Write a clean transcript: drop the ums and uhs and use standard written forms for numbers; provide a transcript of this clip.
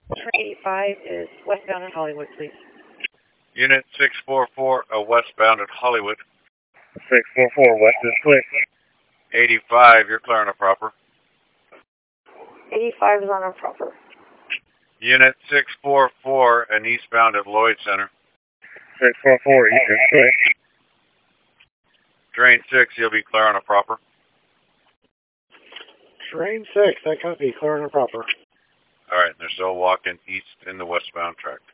Train 85 is westbound in Hollywood, please. Unit 644, westbound at Hollywood. 644, west is clear. 85, you're clear on a proper. 85 is on a proper. Unit 644 and eastbound at Lloyd Center. 644, east is clear. Train 6, you'll be clear on a proper. Train 6, that copy, clear on a proper. All right, they're still walking east in the westbound track.